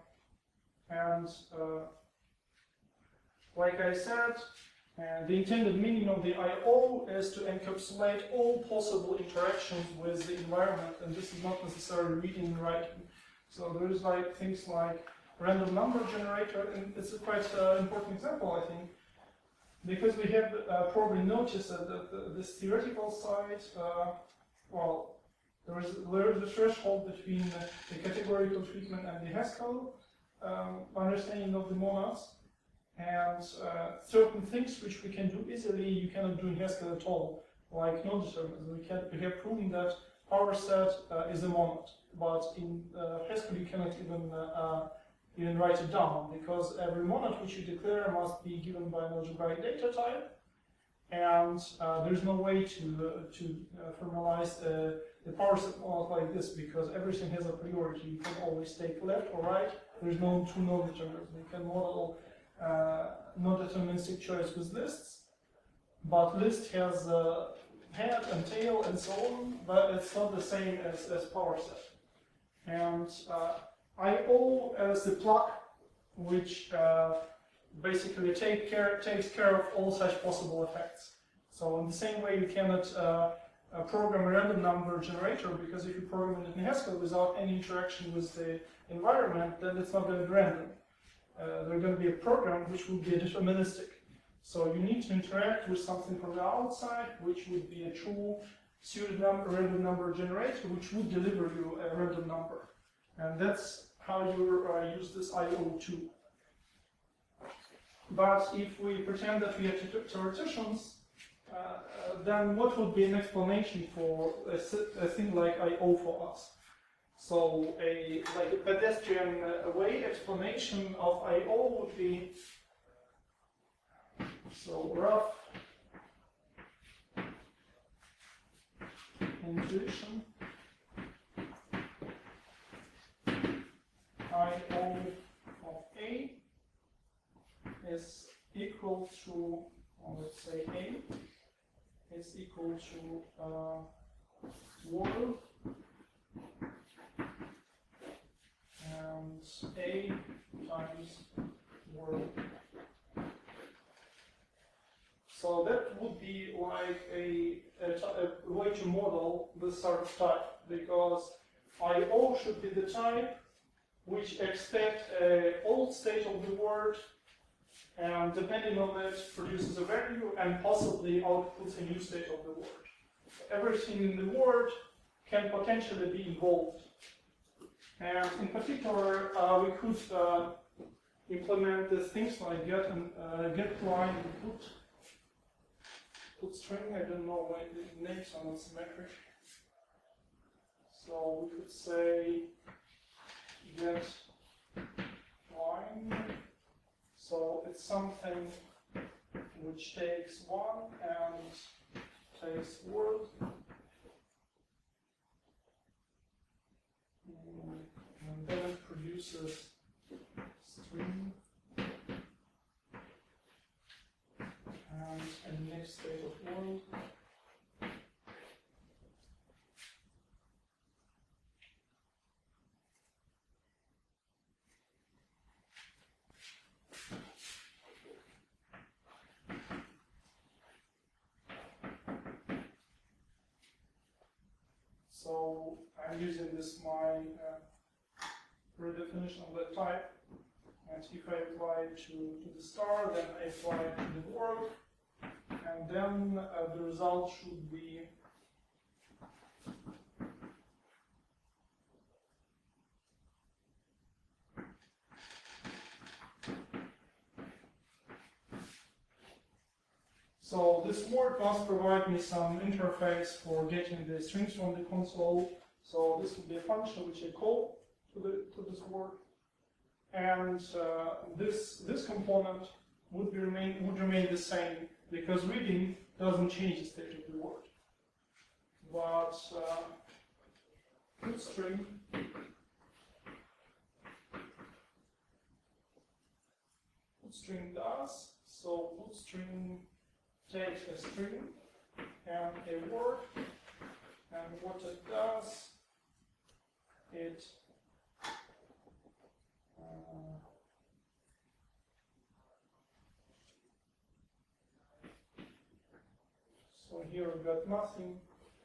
like I said, the intended meaning of the I/O is to encapsulate all possible interactions with the environment, and this is not necessarily reading and writing. So there is like things like random number generator, and it's a quite important example, I think, because we have probably noticed that this theoretical side, well, there is a threshold between the categorical treatment and the Haskell understanding of the monads. And certain things which we can do easily, you cannot do in Haskell at all, like non-determinism. We have proven that power set is a monad, but in Haskell you cannot even write it down, because every monad which you declare must be given by an algebraic data type, and there's no way to formalize the power set monad like this, because everything has a priority. You can always take left or right. There's no true non-determinism. You can model non-deterministic choice with lists, but list has head and tail and so on, but it's not the same as power set. And I/O as the plug, which basically takes care of all such possible effects. So in the same way, you cannot program a random number generator, because if you program it in Haskell without any interaction with the environment, then it's not going to be random. There's going to be a program which will be deterministic. So you need to interact with something from the outside, which would be a true random number generator, which would deliver you a random number. And that's how you use this I/O2. But if we pretend that we are theoreticians, then what would be an explanation for a thing like I/O for us? So a pedestrian way explanation of I/O would be, so rough intuition, I/O of A is equal to, let's say A is equal to world, and A times world. So that would be like a way to model this sort of type, because I/O should be the type which expects an old state of the word, and depending on it produces a value and possibly outputs a new state of the word. Everything in the word can potentially be involved. And in particular, we could implement the things like getLine and put string. I don't know why the names are not symmetric. So we could say getLine. So it's something which takes one and takes word. And then it produces string and a next state of world. So I'm using this my redefinition of the type, and if I apply to the star, then I apply to the world, and then the result should be this word must provide me some interface for getting the strings from the console. So this will be a function which I call to this word, and this component would remain the same because reading doesn't change the state of the word. But string does. So string takes a string and a word, and what it does, it so here we got nothing.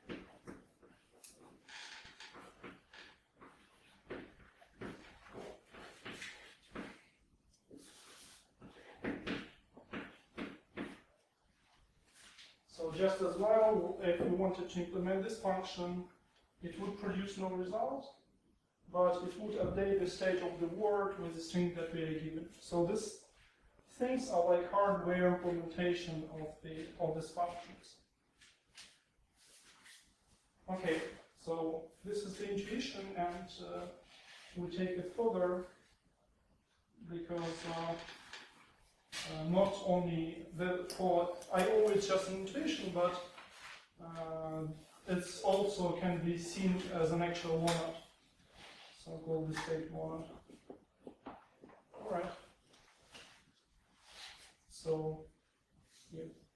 So just as well, if we wanted to implement this function, it would produce no result, but it would update the state of the word with the string that we are given. So these things are like hardware implementation of these functions. Okay, so this is the intuition, and we take it further because not only I always just an intuition, but it's also can be seen as an actual monad. So I'll call this state monad. All right. So yeah.